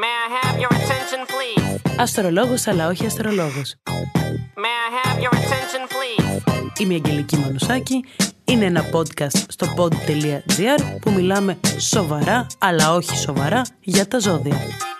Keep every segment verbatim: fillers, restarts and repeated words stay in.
May I have your attention, please? Αστρολόγος, αλλά όχι αστρολόγος. May I have your attention, please? Είμαι η Αγγελική Μανουσάκη. Είναι ένα podcast στο pod τελεία gr που μιλάμε σοβαρά, αλλά όχι σοβαρά, για τα ζώδια.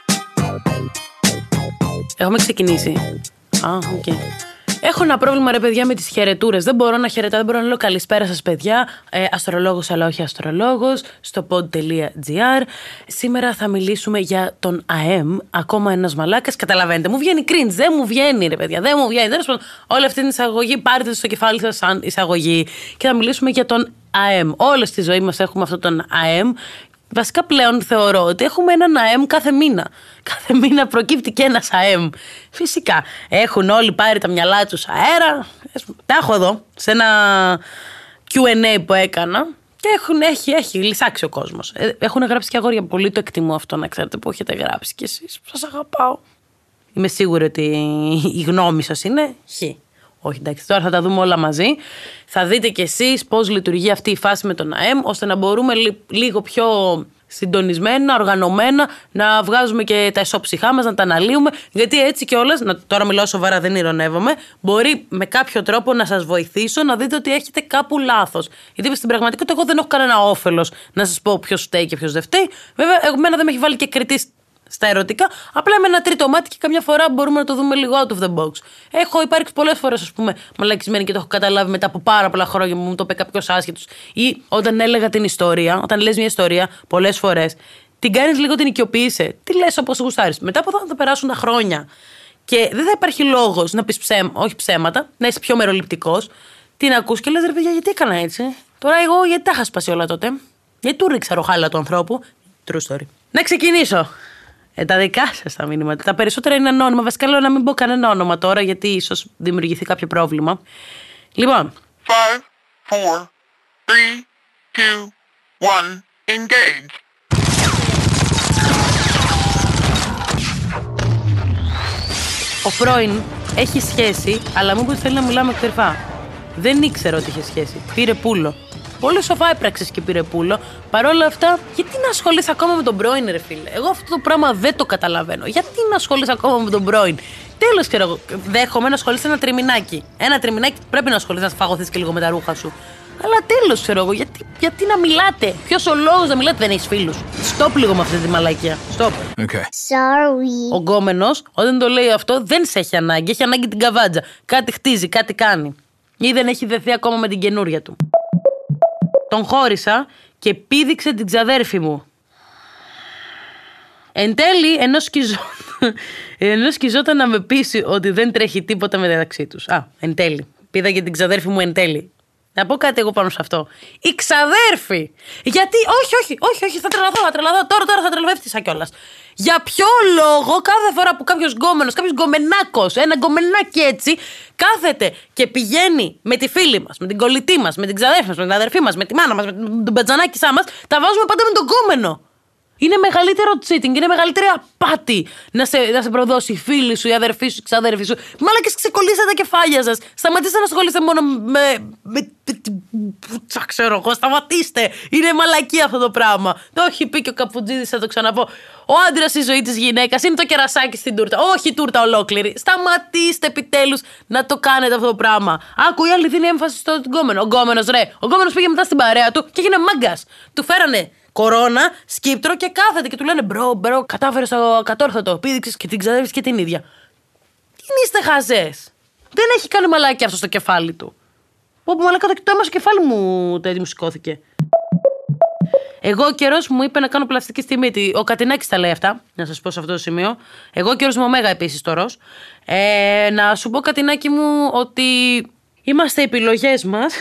Έχουμε ξεκινήσει. Α, οκ. Okay. Έχω ένα πρόβλημα, ρε παιδιά, με τις χαιρετούρες. Δεν μπορώ να χαιρετάω, δεν μπορώ να λέω καλησπέρα σας, παιδιά. Ε, αστρολόγος, αλλά όχι αστρολόγος, στο pod τελεία gr. Σήμερα θα μιλήσουμε για τον ΑΕΜ, ακόμα ένας μαλάκας. Καταλαβαίνετε, μου βγαίνει cringe, δεν μου βγαίνει, ρε παιδιά, δεν μου βγαίνει. Δεν είναι όλη αυτή την εισαγωγή, πάρτε στο κεφάλι σας σαν εισαγωγή. Και θα μιλήσουμε για τον ΑΕΜ. Όλη στη ζωή μας έχουμε αυτόν τον ΑΕΜ. Βασικά πλέον θεωρώ ότι έχουμε έναν ΑΕΜ κάθε μήνα. Κάθε μήνα προκύπτει και ένας ΑΕΜ. Φυσικά έχουν όλοι πάρει τα μυαλά τους αέρα. Τα έχω εδώ σε ένα κιου εν έι που έκανα και έχουν, έχει, έχει λυσάξει ο κόσμος. Έχουν γράψει και αγόρια, πολύ το εκτιμώ αυτό, να ξέρετε, που έχετε γράψει κι εσείς. Σας αγαπάω. Είμαι σίγουρη ότι η γνώμη σας είναι χ. Όχι, εντάξει, τώρα θα τα δούμε όλα μαζί. Θα δείτε κι εσείς πώς λειτουργεί αυτή η φάση με τον ΑΕΜ, ώστε να μπορούμε λίγο πιο συντονισμένα, οργανωμένα, να βγάζουμε και τα εσώψυχά μας, να τα αναλύουμε. Γιατί έτσι κιόλας, τώρα μιλάω σοβαρά, δεν ηρωνεύομαι, μπορεί με κάποιο τρόπο να σας βοηθήσω να δείτε ότι έχετε κάπου λάθος. Γιατί στην πραγματικότητα, εγώ δεν έχω κανένα όφελος να σας πω ποιος φταίει και ποιος δεν φταίει. Βέβαια, εμένα δεν με έχει βάλει και κριτής στα ερωτικά, απλά με ένα τρίτο μάτι και καμιά φορά μπορούμε να το δούμε λίγο out of the box. Έχω υπάρξει πολλές φορές, ας πούμε, μαλακισμένη και το έχω καταλάβει μετά από πάρα πολλά χρόνια που μου το είπε κάποιος άσχετος. Ή όταν έλεγα την ιστορία, όταν λες μια ιστορία, πολλές φορές, την κάνεις λίγο, την οικειοποιείσαι. Τι λες όπως γουστάρεις. Μετά από αυτό θα περάσουν τα χρόνια. Και δεν θα υπάρχει λόγος να πεις ψέμα, όχι ψέματα, να είσαι πιο μεροληπτικός. Την ακούς και λες, ρε παιδιά, γιατί έκανα έτσι. Τώρα εγώ γιατί τα είχα σπάσει όλα τότε. Γιατί του ρίξα ροχάλα του ανθρώπου. True story. Να ξεκινήσω. Ε, τα δικά σας τα μήνυματα. Τα περισσότερα είναι ανώνυμα. Βασικά λέω να μην πω κανένα όνομα τώρα, γιατί ίσως δημιουργηθεί κάποιο πρόβλημα. Λοιπόν. five, four, three, two, one, engage. Ο πρώην έχει σχέση, αλλά μου είπε ότι θέλει να μιλάμε κρυφά. Δεν ήξερα ότι είχε σχέση. Πήρε πούλο. Πολύ σοφά έπραξες και πήρε πούλο. Παρ' όλα αυτά, γιατί να ασχολείσαι ακόμα με τον πρώην, ρε φίλε. Εγώ αυτό το πράγμα δεν το καταλαβαίνω. Γιατί να ασχολείσαι ακόμα με τον πρώην. Τέλος, ξέρω εγώ. Δέχομαι να ασχολείσαι ένα τριμηνάκι. Ένα τριμηνάκι πρέπει να ασχολείσαι, να φαγωθείς και λίγο με τα ρούχα σου. Αλλά τέλος, ξέρω εγώ. Γιατί, γιατί να μιλάτε. Ποιος ο λόγος να μιλάτε, δεν έχεις φίλους. Στοπ λίγο με αυτή τη μαλακία. Στοπ. Okay. Sorry. Ο γκόμενος, όταν το λέει αυτό, δεν σε έχει ανάγκη. Έχει ανάγκη την καβάτζα. Κάτι χτίζει, κάτι κάνει. Ή δεν έχει δεθεί ακόμα με την καινούρια του. Τον χώρισα και πήδηξε την ξαδέρφη μου. Εν τέλει, ενώ, σκιζό... ενώ σκιζόταν να με πείσει ότι δεν τρέχει τίποτα μεταξύ τους. Α, εν τέλει. Πήδαγε την ξαδέρφη μου εν τέλει. Να πω κάτι εγώ πάνω σε αυτό. Η ξαδέρφη! Γιατί, όχι, όχι, όχι, όχι, θα τρελαθώ, θα τρελαθώ. Τώρα, τώρα θα τρελαθώ κιόλας. Για ποιο λόγο κάθε φορά που κάποιος γκόμενος, κάποιος γκομενάκος, ένα γκομενάκι έτσι, κάθεται και πηγαίνει με τη φίλη μας, με την κολλητή μας, με την ξαδέρφη μας, με την αδερφή μας, με τη μάνα μας, με τον μπατζανάκισά μας, τα βάζουμε πάντα με τον γκόμενο. Είναι μεγαλύτερο cheating, είναι μεγαλύτερη απάτη να σε, να σε προδώσει η φίλη σου, η αδερφή σου, η ξαδέρφη σου. Μάλακες, ξεκολλήστε τα κεφάλια σας. Σταματήστε να ασχολείστε μόνο με. με τσα, ξέρω εγώ, σταματήστε. Είναι μαλακή αυτό το πράγμα. Το έχει πει και ο Καπουτζίδης, θα το ξαναπώ. Ο άντρας η ζωή της γυναίκας είναι το κερασάκι στην τούρτα. Όχι τούρτα ολόκληρη. Σταματήστε επιτέλους να το κάνετε αυτό το πράγμα. Άκου, η άλλη δίνει έμφαση στο γκόμενο. Ο γκόμενος, ρε. Ο γκόμενος πήγε μετά στην παρέα του και έγινε μάγκας. Του φέρανε κορώνα, σκύπτρο και κάθεται και του λένε μπρο, μπρο, κατάφερε το κατόρθωτο. Πήδηξες και την ξαδέρφεις και την ίδια. Τι είστε χαζές. Δεν έχει κάνει μαλάκι αυτό στο κεφάλι του. Όπου μαλάκα το αίμα στο κεφάλι μου το μου σηκώθηκε. Εγώ ο καιρός μου είπε να κάνω πλαστική στη μύτη. Ο Κατινάκης τα λέει αυτά, να σας πω σε αυτό το σημείο. Εγώ ο καιρός μου ωμέγα επίσης τωρός. Ε, να σου πω, Κατινάκη μου, ότι είμαστε επιλογές μας.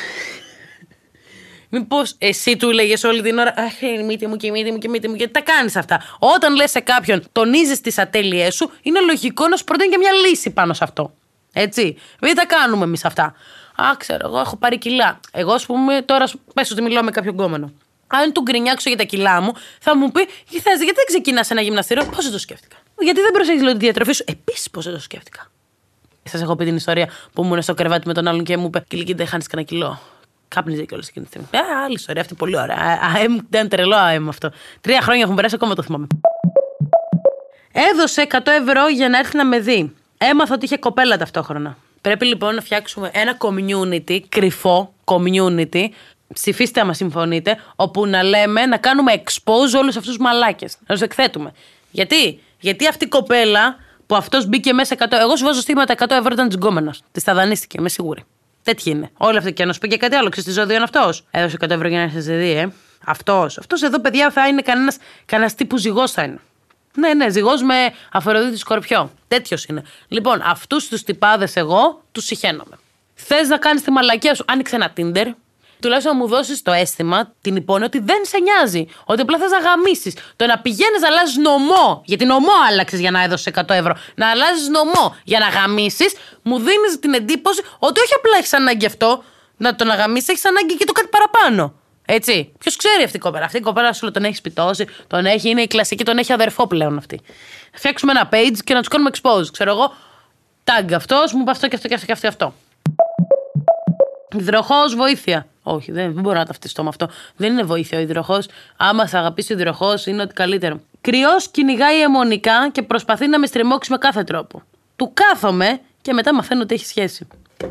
Μήπως εσύ του λέγες όλη την ώρα, αχ, η μύτη μου και η μύτη μου και η μύτη μου, γιατί τα κάνεις αυτά. Όταν λες σε κάποιον, τονίζεις τις ατέλειές σου, είναι λογικό να σου προτείνει και μια λύση πάνω σε αυτό. Έτσι. Δεν τα κάνουμε εμείς αυτά. Α, ξέρω, εγώ έχω πάρει κιλά. Εγώ, ας πούμε, τώρα πες ότι μιλάω με κάποιον γκόμενο. Αν του γκρινιάξω για τα κιλά μου, θα μου πει, θες, γιατί δεν ξεκινάς ένα γυμναστήριο. Πώς δεν το σκέφτηκα. Γιατί δεν προσέχεις λίγο τη διατροφή σου. Επίσης, πώς δεν το σκέφτηκα. Σας έχω πει την ιστορία που ήμουν στο κρεβάτι με τον άλλον και μου είπε, Κιλική, δεν χάνεις κανένα κιλό. Κάπνιζε κιόλας εκείνη τη στιγμή. Α, άλλη ιστορία, αυτή πολύ ωραία. ΑΕΜ, ήταν τρελό ΑΕΜ αυτό. Τρία χρόνια έχουν περάσει, ακόμα το θυμάμαι. Έδωσε εκατό ευρώ για να έρθει να με δει. Έμαθα ότι είχε κοπέλα ταυτόχρονα. Πρέπει λοιπόν να φτιάξουμε ένα community, κρυφό community, ψηφίστε άμα συμφωνείτε, όπου να λέμε, να κάνουμε expose όλους αυτούς τους μαλάκες. Να τους εκθέτουμε. Γιατί? Γιατί αυτή η κοπέλα που αυτός μπήκε μέσα εκατό. Εγώ σου βάζω στίγματα εκατό ευρώ, ήταν τζιγκόμενος. Τη τα δανείστηκε, είμαι σίγουρη. Τέτοιοι είναι. Όλοι αυτοί. Και να σου πει και κάτι άλλο, ξέρεις τι ζώδιο είναι αυτός. Έδωσε εκατό ευρώ για να έρθει σε δει, ε. Αυτός. Αυτός εδώ, παιδιά, θα είναι κανένας, κανένας τύπου ζυγός θα είναι. Ναι, ναι, ζυγός με Αφροδίτη Σκορπιό. Τέτοιος είναι. Λοιπόν, αυτούς τους τυπάδες εγώ τους συχαίνομαι. Θες να κάνεις τη μαλακία σου, άνοιξε ένα Tinder. Τουλάχιστον να μου δώσεις το αίσθημα, την υπόνοια ότι δεν σε νοιάζει. Ότι απλά θες να γαμίσεις. Το να πηγαίνεις να αλλάζεις νομό, γιατί νομό άλλαξες για να έδωσες εκατό ευρώ. Να αλλάζεις νομό για να γαμίσεις, μου δίνεις την εντύπωση ότι όχι απλά έχεις ανάγκη αυτό να τον αγαμίσεις, έχεις ανάγκη και το κάτι παραπάνω. Έτσι. Ποιος ξέρει αυτή η κοπέλα. Αυτή η κοπέλα σου τον έχει σπιτώσει, τον έχει, είναι η κλασική, τον έχει αδερφό πλέον αυτή. Θα φτιάξουμε ένα page και να του κάνουμε expose. Ξέρω εγώ, tag αυτός, μου είπε αυτό και αυτό και αυτό και αυτό. Και αυτό. Υδροχόος, βοήθεια. Όχι, δεν, δεν μπορώ να ταυτιστώ με αυτό. Δεν είναι βοήθεια ο υδροχόος. Άμα θα αγαπήσει ο υδροχόος, είναι ότι καλύτερο. Κρυός κυνηγάει αιμονικά και προσπαθεί να με στριμώξει με κάθε τρόπο. Του κάθομαι και μετά μαθαίνω ότι έχει σχέση.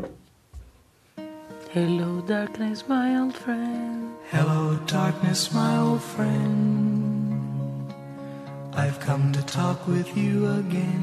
Hello darkness, my old friend. Hello darkness, my old friend. I've come to talk with you again.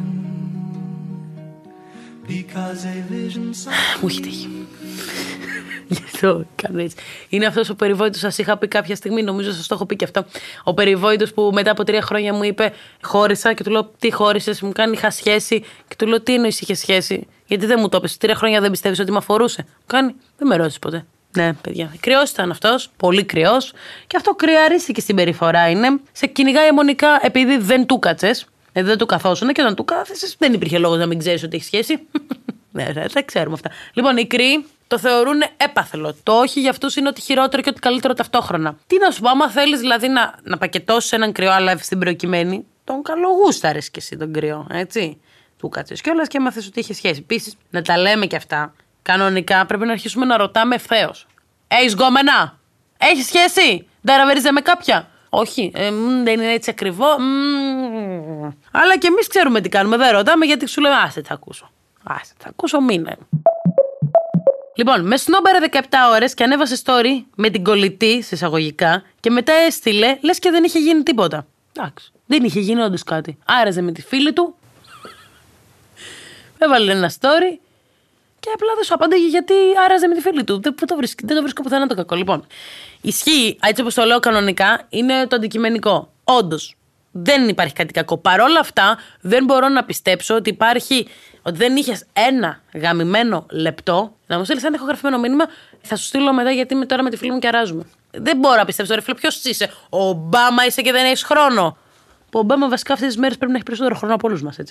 Because a vision... Μου έχει τύχει. Γι' αυτό κάνω έτσι. Είναι αυτός ο περιβόητος, σας είχα πει κάποια στιγμή, νομίζω σας το έχω πει και αυτό. Ο περιβόητος που μετά από τρία χρόνια μου είπε χώρισα και του λέω τι χώρισες, μου κάνει είχα σχέση και του λέω τι εννοείς είχε σχέση. Γιατί δεν μου το έπεσε, τρία χρόνια δεν πιστεύεις ότι με αφορούσε. Μου κάνει, δεν με ρώτησε ποτέ. Ναι, παιδιά. Κρυός ήταν αυτός, πολύ κρυός. Και αυτό κρυαρίστηκε στην περιφορά είναι. Σε κυνηγάει αιμονικά επειδή δεν του κάτσες. Δηλαδή δεν του καθόσουν και όταν του κάθεσες δεν υπήρχε λόγος να μην ξέρεις ότι έχει σχέση. Ναι, δεν ξέρουμε αυτά. Λοιπόν, οι κρύοι το θεωρούν έπαθλο. Το όχι για αυτούς είναι ότι χειρότερο και ότι καλύτερο ταυτόχρονα. Τι να σου πω, άμα θέλεις δηλαδή να, να πακετώσεις έναν κρυό, αλλά στην προκειμένη, τον καλογούσταρες κι εσύ τον κρυό, έτσι. Του κάτσες κιόλας και έμαθες ότι είχε σχέση. Επίσης, να τα λέμε κι αυτά. Κανονικά πρέπει να αρχίσουμε να ρωτάμε ευθέως. Έχεις γκόμενα? Έχεις σχέση? Νταραβερίζε με κάποια? Όχι, ε, μ, δεν είναι έτσι ακριβό. Μ, αλλά και εμείς ξέρουμε τι κάνουμε. Δεν ρωτάμε γιατί σου λέμε άσε θα ακούσω. Άσε θα ακούσω μήνα. Λοιπόν, με σνόμπερε δεκαεπτά ώρες και ανέβασε story με την κολλητή, σε εισαγωγικά, και μετά έστειλε, λες και δεν είχε γίνει τίποτα. Εντάξει, δεν είχε γίνει όντως κάτι. Άραζε με τη φίλη του, έβαλε ένα story και απλά δεν σου απάντηγε γιατί άραζε με τη φίλη του. Δεν το βρίσκω, δεν το βρίσκω πουθενά το κακό. Λοιπόν, ισχύει, έτσι όπως το λέω κανονικά, είναι το αντικειμενικό. Όντως, δεν υπάρχει κάτι κακό. Παρ' όλα αυτά, δεν μπορώ να πιστέψω ότι υπάρχει, ότι δεν είχες ένα γαμημένο λεπτό να μου στείλεις ένα ηχογραφημένο μήνυμα. Θα σου στείλω μετά γιατί είμαι τώρα με τη φίλη μου και αράζουμε. Δεν μπορώ να πιστέψω, ρε φίλε, ποιος είσαι? Ο Ομπάμα είσαι και δεν έχεις χρόνο? Ο Ομπάμα βασικά αυτές τις μέρες πρέπει να έχει περισσότερο χρόνο από όλους μας, έτσι.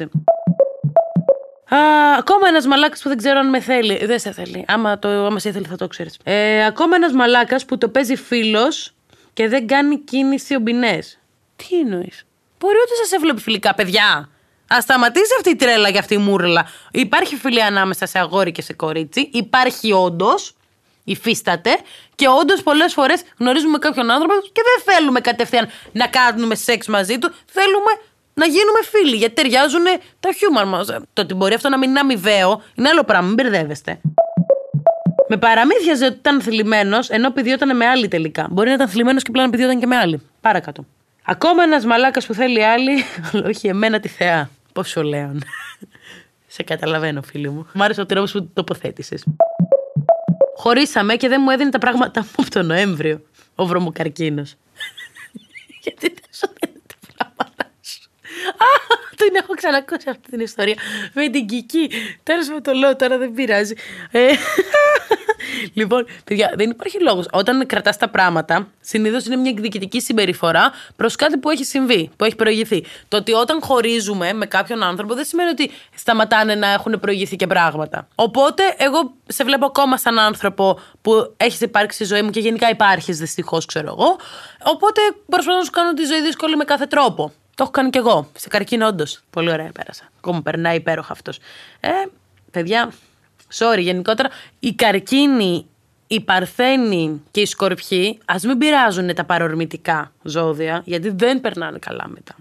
Α, ακόμα ένας μαλάκας που δεν ξέρω αν με θέλει. Δεν σε θέλει. Άμα, το, άμα σε θέλει θα το ξέρεις. Ε, ακόμα ένας μαλάκας που το παίζει φίλος και δεν κάνει κίνηση ομπινές. Τι εννοείς? Μπορεί ότι σας έβλεπε φιλικά, παιδιά. Ας σταματήσει αυτή η τρέλα και αυτή η μούρλα. Υπάρχει φιλία ανάμεσα σε αγόρι και σε κορίτσι. Υπάρχει όντως. Υφίσταται. Και όντως πολλές φορές γνωρίζουμε κάποιον άνθρωπο και δεν θέλουμε κατευθείαν να κάνουμε σεξ μαζί του. Θέλουμε να γίνουμε φίλοι. Γιατί ταιριάζουν τα χιούμαρ μας. Το ότι μπορεί αυτό να μην είναι αμοιβαίο είναι άλλο πράγμα. Μην μπερδεύεστε. Με παραμύθιαζε ότι ήταν θλιμμένος, ενώ πηδιόταν με άλλη τελικά. Μπορεί να ήταν θλιμμένος και πλέον πηδιόταν και με άλλη. Παρακάτω. Ακόμα ένας μαλάκας που θέλει άλλη, αλλά όχι εμένα τη θεά. Πόσο λέω. Σε καταλαβαίνω, φίλοι μου. Μ' άρεσε ο τρόπος που το τοποθέτησες. Χωρίσαμε και δεν μου έδινε τα πράγματα μου από τον Νοέμβριο. Ο βρωμοκαρκίνος. Γιατί δεν σου δίνει τα πράγματα σου? Α, την έχω ξανακούσει αυτή την ιστορία. Με την Κική. Τέλος με το λέω τώρα, δεν πειράζει. Ε, λοιπόν, παιδιά, δεν υπάρχει λόγος. Όταν κρατάς τα πράγματα, συνήθως είναι μια εκδικητική συμπεριφορά προς κάτι που έχει συμβεί, που έχει προηγηθεί. Το ότι όταν χωρίζουμε με κάποιον άνθρωπο δεν σημαίνει ότι σταματάνε να έχουν προηγηθεί και πράγματα. Οπότε, εγώ σε βλέπω ακόμα σαν άνθρωπο που έχεις υπάρξει στη ζωή μου και γενικά υπάρχεις δυστυχώς, ξέρω εγώ. Οπότε, προσπαθώ να σου κάνω τη ζωή δύσκολη με κάθε τρόπο. Το έχω κάνει κι εγώ. Σε καρκίνο, όντως. Πολύ ωραία πέρασα. Ακόμα περνάει υπέροχα αυτός. Ε, παιδιά, sorry, γενικότερα οι καρκίνοι, οι παρθένοι και οι σκορπιοί, ας μην πειράζουν τα παρορμητικά ζώδια, γιατί δεν περνάνε καλά μετά.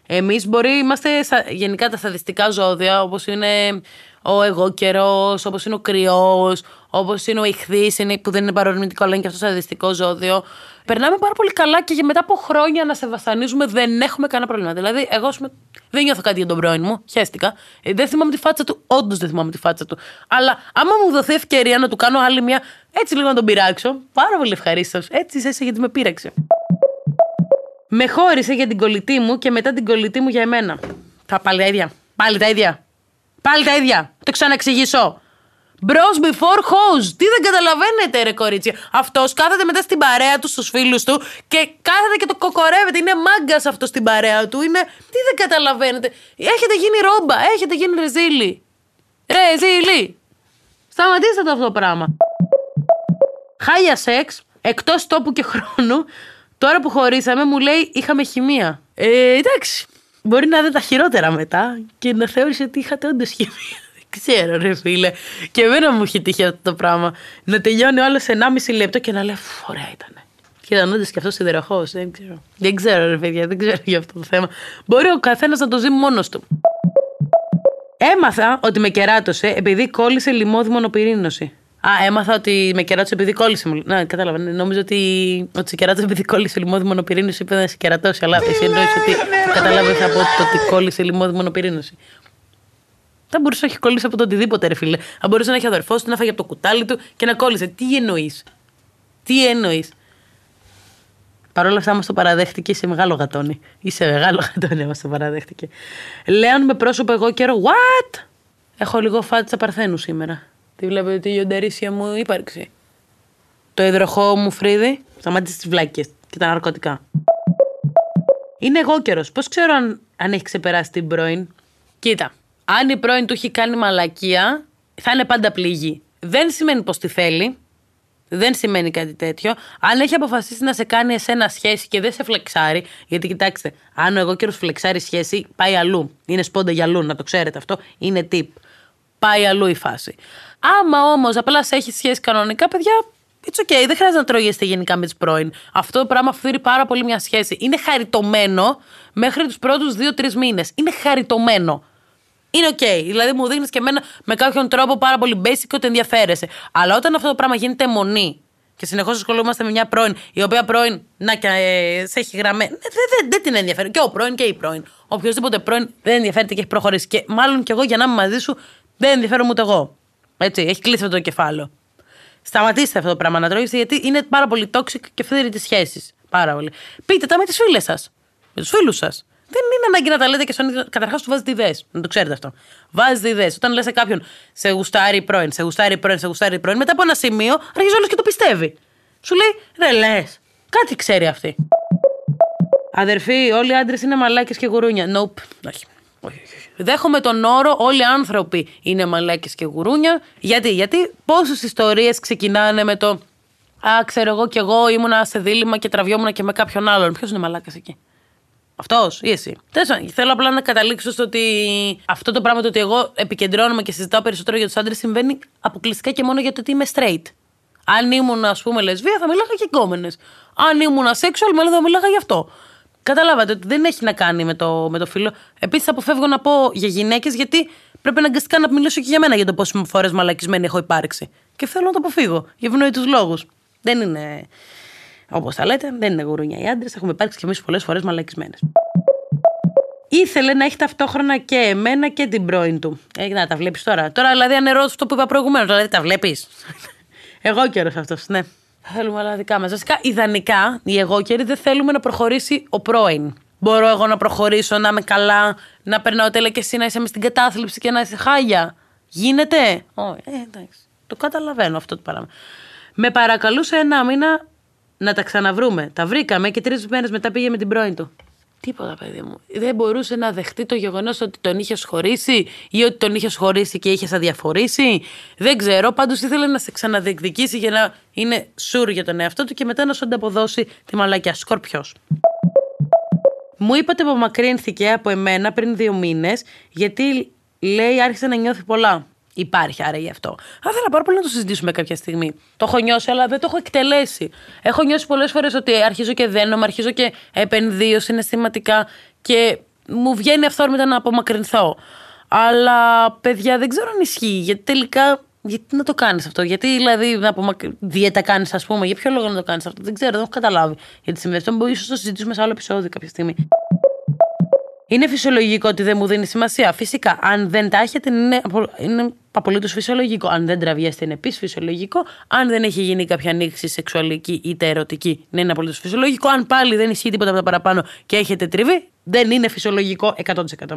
Εμείς μπορεί είμαστε γενικά τα σαδιστικά ζώδια, όπως είναι ο εγώκερος, όπως είναι ο κρυός, όπως είναι ο ιχθύς, που δεν είναι παρορμητικό, αλλά είναι και αυτό σαδιστικό ζώδιο. Περνάμε πάρα πολύ καλά και μετά από χρόνια να σε βασανίζουμε δεν έχουμε κανένα πρόβλημα. Δηλαδή, εγώ δεν νιώθω κάτι για τον πρώην μου, χαίστηκα. Δεν θυμάμαι τη φάτσα του, όντως δεν θυμάμαι τη φάτσα του. Αλλά άμα μου δοθεί ευκαιρία να του κάνω άλλη μια, έτσι λίγο να τον πειράξω, πάρα πολύ ευχαρίστως. Έτσι είσαι γιατί με πείραξε. Με χώρισε για την κολλητή μου και μετά την κολλητή μου για εμένα. Θα πάλι τα ίδια. Πάλι τα ίδια. Πάλι τα ίδια. Το ξαναεξηγήσω. Bros before hoes. Τι δεν καταλαβαίνετε, ρε κορίτσια. Αυτός κάθεται μετά στην παρέα του, στους φίλους του και κάθεται και το κοκορεύεται. Είναι μάγκας αυτός στην παρέα του. Είναι. Τι δεν καταλαβαίνετε. Έχετε γίνει ρόμπα. Έχετε γίνει ρεζίλι. Ρεζίλι. Σταματήστε το αυτό το πράγμα. Χάλια σεξ, εκτός τόπου και χρόνου. Τώρα που χωρίσαμε, μου λέει είχαμε χημεία. Ε, εντάξει. Μπορεί να δει τα χειρότερα μετά και να θεώρησε ότι είχατε όντως χημεία. Δεν ξέρω, ρε φίλε. Και εμένα μου έχει τύχει αυτό το πράγμα. Να τελειώνει όλο σε ενάμιση λεπτό και να λέει ωραία ήταν. Και ήταν όντως και αυτό σιδεροχός. Δεν ξέρω. Δεν ξέρω, ρε παιδιά, δεν ξέρω για αυτό το θέμα. Μπορεί ο καθένας να το ζει μόνος του. Έμαθα ότι με κεράτωσε επειδή κόλλησε λιμώδη μονοπυρήνωση. Α, έμαθα ότι με κεράτωσε επειδή κόλλησε. Να, κατάλαβα. Νόμιζα ότι, ότι σε κεράτωσε επειδή κόλλησε λιμώδη μονοπυρήνωση. Είπε να σε κερατώσει. Αλλά εσύ εννοείς ότι κατάλαβες από το ότι κόλλησε λιμώδη μονοπυρήνωση. Θα μπορούσε να έχει κολλήσει από το οτιδήποτε, ρε φίλε. Θα μπορούσε να έχει αδερφός του, να φάγει από το κουτάλι του και να κόλλησε. Τι εννοείς. Τι εννοείς. Παρ' όλα αυτά μας το παραδέχτηκε, είσαι μεγάλο γατόνι. Είσαι μεγάλο γατόνι, μας το παραδέχτηκε. Λέων με πρόσωπο εγώ καιρό. What? Έχω λίγο φάτσα Παρθένου σήμερα. Τι βλέπετε τη γιοντερίσια μου ύπαρξη. Το υδροχό μου φρύδι. Σταμάτησε τις βλάκες και τα ναρκωτικά. Είναι εγώ καιρός. Πώς ξέρω αν, αν έχει ξεπεράσει την πρώην. Κοίτα. Αν η πρώην του έχει κάνει μαλακία, θα είναι πάντα πληγή. Δεν σημαίνει πως τη θέλει. Δεν σημαίνει κάτι τέτοιο. Αν έχει αποφασίσει να σε κάνει εσένα σχέση και δεν σε φλεξάρει, γιατί κοιτάξτε, αν ο εγώ καιρός φλεξάρει σχέση, πάει αλλού. Είναι σπόντα για αλλού, να το ξέρετε αυτό. Είναι tip. Πάει αλλού η φάση. Άμα όμως απλά σε έχει σχέση κανονικά, παιδιά, it's okay. Δεν χρειάζεται να τρώγεστε γενικά με τις πρώην. Αυτό το πράγμα φθείρει πάρα πολύ μια σχέση. Είναι χαριτωμένο μέχρι τους πρώτους δύο τρεις μήνες. Είναι χαριτωμένο. Είναι οκ. Okay. Δηλαδή μου δείχνεις και εμένα με κάποιον τρόπο πάρα πολύ basic ότι ενδιαφέρεσαι. Αλλά όταν αυτό το πράγμα γίνεται αιμονή και συνεχώς ασχολούμαστε με μια πρώην, η οποία πρώην να και ε, σε έχει γραμμένη. Δεν δε, δε την ενδιαφέρει. Και ο πρώην και η πρώην. Οποιοδήποτε πρώην δεν ενδιαφέρεται και έχει προχωρήσει. Και μάλλον κι εγώ για να είμαι μαζί σου δεν ενδιαφέρομαι ούτε εγώ. Έτσι, έχει κλείσει αυτό το κεφάλαιο. Σταματήστε αυτό το πράγμα να τρώγεστε, γιατί είναι πάρα πολύ toxic και φθείρει τις σχέσεις. Πάρα πολύ. Πείτε τα με τις φίλες σας. Με τους φίλους σας. Δεν είναι ανάγκη να τα λέτε και στον ίδιο. Καταρχάς του βάζετε ιδέες. Να το ξέρετε αυτό. Βάζετε ιδέες. Όταν λες σε κάποιον σε γουστάρει πρώην, σε γουστάρει πρώην, σε γουστάρει πρώην, μετά από ένα σημείο αρχίζει όλος και το πιστεύει. Σου λέει ρε λες. Κάτι ξέρει αυτή. Αδερφοί, όλοι οι άντρες είναι μαλάκες και γουρούνια. Nope. Όχι. Όχι, όχι. Δέχομαι τον όρο όλοι οι άνθρωποι είναι μαλάκες και γουρούνια. Γιατί, γιατί πόσες ιστορίες ξεκινάνε με το α, ξέρω εγώ κι εγώ ήμουνα σε δίλημμα και τραβιόμουν και με κάποιον άλλον. Ποιος είναι μαλάκας εκεί. Αυτός ή εσύ. Τέλος, θέλω απλά να καταλήξω στο ότι αυτό το πράγμα το ότι εγώ επικεντρώνομαι και συζητάω περισσότερο για τους άντρες συμβαίνει αποκλειστικά και μόνο για το ότι είμαι straight. Αν ήμουν, ας πούμε, λεσβία, θα μιλάγα και γκόμενες. Αν ήμουν asexual, μάλλον θα μιλάγα γι' αυτό. Καταλάβατε ότι δεν έχει να κάνει με το, με το φύλο. Επίσης, αποφεύγω να πω για γυναίκες, γιατί πρέπει αναγκαστικά να μιλήσω και για μένα για το πόσες φορές μαλακισμένη έχω υπάρξει. Και θέλω να το αποφύγω για ευνοϊκούς λόγους. Δεν είναι. Όπως τα λέτε, δεν είναι γουρούνια οι άντρες. Έχουμε υπάρξει κι εμείς πολλές φορές μαλακισμένες. Ήθελε να έχει ταυτόχρονα και εμένα και την πρώην του. Ε, να τα βλέπεις τώρα. Τώρα, δηλαδή, ανερώ αυτό που είπα προηγουμένως. Δηλαδή, τα βλέπεις. Εγώ καιρός αυτός, ναι. Θέλουμε άλλα δικά μας. Βασικά, ιδανικά, οι εγώ καιροί δεν θέλουμε να προχωρήσει ο πρώην. Μπορώ εγώ να προχωρήσω, να είμαι καλά, να περνάω τέλεια και εσύ να είσαι μες στην κατάθλιψη και να είσαι χάλια. Γίνεται. Όχι, ε, εντάξει. Το καταλαβαίνω αυτό το πράγμα. Με παρακαλούσε ένα μήνα να τα ξαναβρούμε. Τα βρήκαμε και τρεις μέρες μετά πήγε με την πρώην του. Τίποτα, παιδί μου. Δεν μπορούσε να δεχτεί το γεγονός ότι τον είχες χωρίσει ή ότι τον είχες χωρίσει και είχες αδιαφορήσει. Δεν ξέρω. Πάντως ήθελε να σε ξαναδιεκδικήσει για να είναι σουρ για τον εαυτό του και μετά να σου ανταποδώσει τη μαλακιά. Σκορπιός. Μου είπατε που απομακρύνθηκε από εμένα πριν δύο μήνες γιατί λέει άρχισε να νιώθει πολλά. Υπάρχει άρα γι' αυτό. Θα ήθελα πάρα πολύ να το συζητήσουμε κάποια στιγμή. Το έχω νιώσει, αλλά δεν το έχω εκτελέσει. Έχω νιώσει πολλές φορές ότι αρχίζω και δένομαι, αρχίζω και επενδύω συναισθηματικά και μου βγαίνει αυθόρμητα να απομακρυνθώ. Αλλά παιδιά δεν ξέρω αν ισχύει, γιατί τελικά. Γιατί να το κάνεις αυτό, γιατί δηλαδή να απομακρ... δίαιτα κάνεις, ας πούμε, για ποιο λόγο να το κάνεις αυτό, δεν ξέρω, δεν έχω καταλάβει. Γιατί συμβαίνει αυτό, ίσως το συζητήσουμε σε άλλο επεισόδιο κάποια στιγμή. Είναι φυσιολογικό ότι δεν μου δίνει σημασία. Φυσικά, αν δεν τα έχετε, είναι, είναι απολύτως φυσιολογικό. Αν δεν τραβιέστε, είναι επίσης φυσιολογικό. Αν δεν έχει γίνει κάποια ανοίξη σεξουαλική είτε ερωτική, ναι, είναι απολύτως φυσιολογικό. Αν πάλι δεν ισχύει τίποτα από τα παραπάνω και έχετε τριβή, δεν είναι φυσιολογικό εκατό τοις εκατό.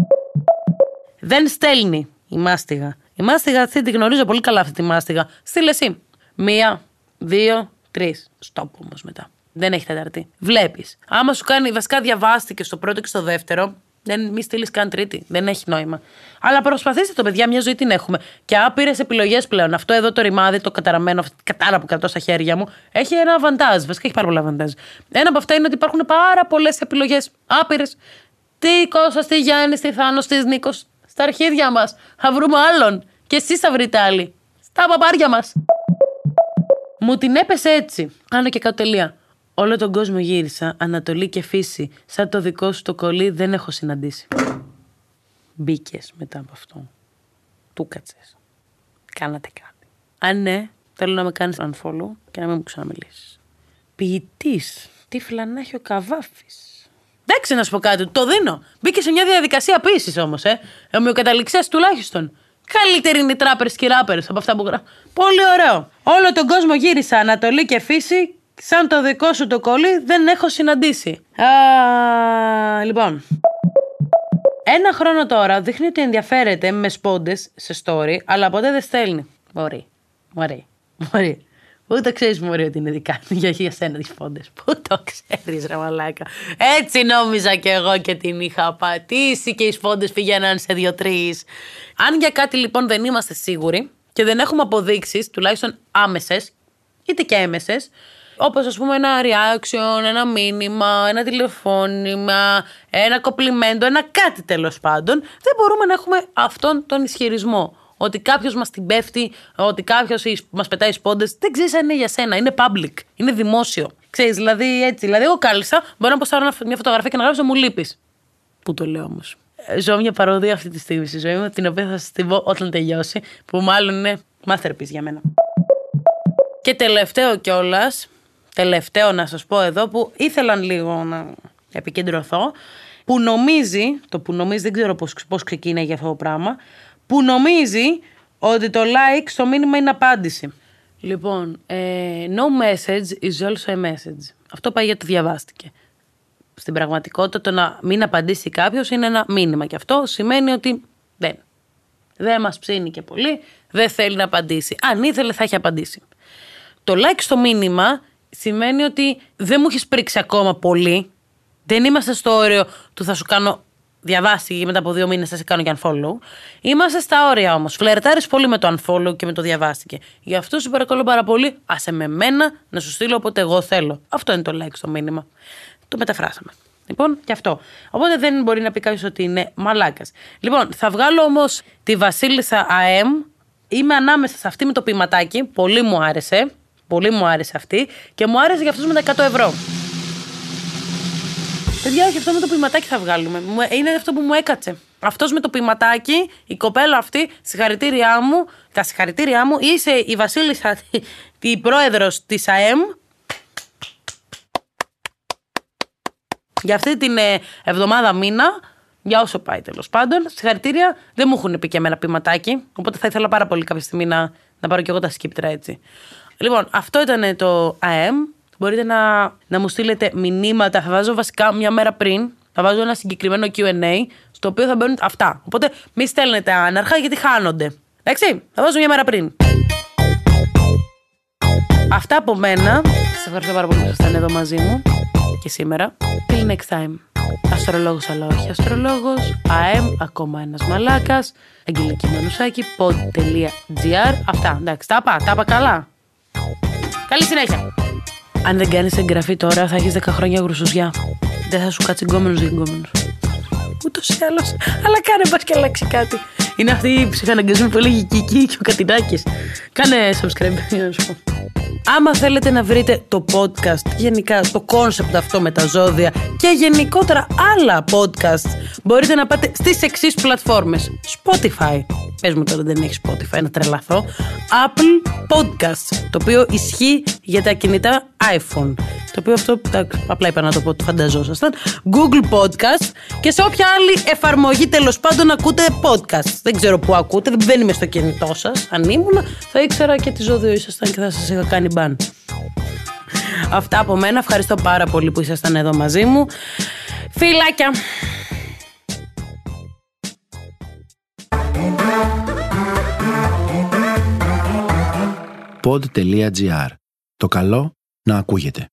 Δεν στέλνει η μάστιγα. Η μάστιγα αυτή τη γνωρίζω πολύ καλά, αυτή τη μάστιγα. Στείλε εσύ. Μία, δύο, τρεις. Στοπ όμως μετά. Δεν έχει τέταρτη. Βλέπεις. Άμα σου κάνει, βασικά διαβάστηκε στο πρώτο και στο δεύτερο, δεν μη στείλει καν τρίτη. Δεν έχει νόημα. Αλλά προσπαθήστε το, παιδιά, μια ζωή την έχουμε. Και άπειρες επιλογές πλέον. Αυτό εδώ το ρημάδι, το καταραμένο, αυτή την κατάρα που κρατώ στα χέρια μου, έχει ένα αβαντάζ. Βασικά έχει πάρα πολλά αβαντάζ. Ένα από αυτά είναι ότι υπάρχουν πάρα πολλές επιλογές. Άπειρες. Τι Κώστας, τι Γιάννης, τι Θάνος, τι Νίκος. Στα αρχίδια μας. Θα βρούμε άλλον. Και εσείς θα βρείτε άλλοι. Στα παπάρια μας. Μου την έπεσε έτσι. Άνω και κάτω τελεία. Όλο τον κόσμο γύρισα, Ανατολή και φύση. Σαν το δικό σου το κολλή δεν έχω συναντήσει. Μπήκες μετά από αυτό. Του κάτσες. Κάνατε κάτι. Αν ναι, θέλω να με κάνεις unfollow και να μην μου ξαναμιλήσεις. Ποιητής. Τι φλανάχει ο Καβάφης. Εντάξει, να σου πω κάτι, το δίνω. Μπήκε σε μια διαδικασία ποιήσης όμως, ε. Ομοιοκαταληξές τουλάχιστον. Καλύτεροι είναι οι τράπερες και οι ράπερες από αυτά που γράφω. Πολύ ωραίο. Όλο τον κόσμο γύρισα, Ανατολή και φύση. Σαν το δικό σου το κολλή δεν έχω συναντήσει. Α, λοιπόν. Ένα χρόνο τώρα δείχνει ότι ενδιαφέρεται με σπόντες σε story, αλλά ποτέ δεν στέλνει. Μπορεί. Μπορεί. Μπορεί. Πού το ξέρεις, μωρή, ότι είναι δικά για, για σένα τις σπόντες. Πού το ξέρεις, ρε μαλάκα. Έτσι νόμιζα κι εγώ και την είχα πατήσει και οι σπόντες πηγαίναν σε δύο-τρεις. Αν για κάτι λοιπόν δεν είμαστε σίγουροι και δεν έχουμε αποδείξεις, τουλάχιστον άμεσες, είτε και έμεσες, όπως ας πούμε ένα reaction, ένα μήνυμα, ένα τηλεφώνημα, ένα κοπλιμέντο, ένα κάτι τέλος πάντων, δεν μπορούμε να έχουμε αυτόν τον ισχυρισμό. Ότι κάποιος μας την πέφτει, ότι κάποιος μας πετάει σπόντες, δεν ξέρεις αν είναι για σένα, είναι public, είναι δημόσιο. Ξέρεις, δηλαδή έτσι, δηλαδή εγώ κάλυσα, μπορώ να ποστάρω μια φωτογραφία και να γράψω μου λείπεις. Πού το λέω όμως. Ζω μια παροδία αυτή τη στιγμή στη ζωή μου, την οποία θα σας την πω όταν τελειώσει, που μάλλον είναι masterpiece για μένα. Και τελευταίο κιόλας, τελευταίο να σας πω εδώ, που ήθελαν λίγο να επικεντρωθώ, που νομίζει, το που νομίζει δεν ξέρω πώς, πώς ξεκίνησε αυτό το πράγμα, που νομίζει ότι το like στο μήνυμα είναι απάντηση. Λοιπόν, ε, no message is also a message. Αυτό πάει γιατί διαβάστηκε. Στην πραγματικότητα το να μην απαντήσει κάποιος είναι ένα μήνυμα και αυτό σημαίνει ότι δεν. Δεν μας ψήνει και πολύ, δεν θέλει να απαντήσει. Αν ήθελε θα έχει απαντήσει. Το like στο μήνυμα σημαίνει ότι δεν μου έχεις πρίξει ακόμα πολύ. Δεν είμαστε στο όριο του θα σου κάνω διαβάσει και μετά από δύο μήνες θα σε κάνω και unfollow. Είμαστε στα όρια όμως. Φλερτάρεις πολύ με το unfollow και με το διαβάστηκε. Γι' αυτό σου παρακαλώ πάρα πολύ, άσε με μένα να σου στείλω όποτε εγώ θέλω. Αυτό είναι το like στο μήνυμα. Το μεταφράσαμε. Λοιπόν, και αυτό. Οπότε δεν μπορεί να πει κάποιος ότι είναι μαλάκας. Λοιπόν, θα βγάλω όμως τη Βασίλισσα ΑΕΜ. Είμαι ανάμεσα σε αυτή με το ποιηματάκι. Πολύ μου άρεσε. Πολύ μου άρεσε αυτή. Και μου άρεσε για αυτούς με τα εκατό ευρώ. Παιδιά, όχι, αυτό με το ποιηματάκι θα βγάλουμε. Είναι αυτό που μου έκατσε. Αυτός με το ποιηματάκι, η κοπέλα αυτή, συγχαρητήριά μου, τα συγχαρητήριά μου, είσαι η Βασίλισσα, η πρόεδρος της ΑΕΜ. Για αυτή την εβδομάδα μήνα, για όσο πάει τέλος πάντων, συγχαρητήρια, δεν μου έχουν πει και εμένα ποιηματάκι, οπότε θα ήθελα πάρα πολύ κάποια στιγμή να, να πάρω και εγώ τα σκύπτρα έτσι. Λοιπόν, αυτό ήταν το ΑΕΜ. Μπορείτε να, να μου στείλετε μηνύματα. Θα βάζω βασικά μια μέρα πριν. Θα βάζω ένα συγκεκριμένο κιου εν έι στο οποίο θα μπαίνουν αυτά. Οπότε μη στέλνετε άναρχα γιατί χάνονται. Εντάξει, θα βάζω μια μέρα πριν. Αυτά από μένα. Σας ευχαριστώ πάρα πολύ που ήσασταν εδώ μαζί μου και σήμερα. Till next time. Αστρολόγος αλλά όχι αστρολόγος. ΑΕΜ, ακόμα ένας μαλάκας. Αγγελική Μανουσάκη, pod.gr. Αυτά, εντάξει, τα είπα, τα είπα καλά. Καλή συνέχεια. Αν δεν κάνεις εγγραφή τώρα θα έχεις δέκα χρόνια γρουσουζιά. Δεν θα σου κάτσει γκόμενος για γκόμενος. Ούτως ή άλλως. Αλλά κάνε πας και αλλάξει κάτι. Είναι αυτοί οι ψυχαναγκασμοί που έλεγε η Κική και ο Κατινάκης. Κάνε subscribe για να σου πω. Άμα θέλετε να βρείτε το podcast, γενικά το κόνσεπτ αυτό με τα ζώδια και γενικότερα άλλα podcast, μπορείτε να πάτε στις εξής πλατφόρμες. Spotify, πες μου τώρα δεν έχει Spotify, να τρελαθώ. Apple Podcasts, το οποίο ισχύει για τα κινητά iPhone, το οποίο αυτό απλά είπα να το πω, το φανταζόσασταν. Google Podcast και σε όποια άλλη εφαρμογή τέλος πάντων ακούτε podcast. Δεν ξέρω που ακούτε, δεν είμαι στο κινητό σας. Αν ήμουν θα ήξερα και τι ζώδιο ήσασταν και θα σας είχα κάνει μπαν. Αυτά από μένα, ευχαριστώ πάρα πολύ που ήσασταν εδώ μαζί μου. Φιλάκια! pod τελεία gr. Το καλό να ακούγεται.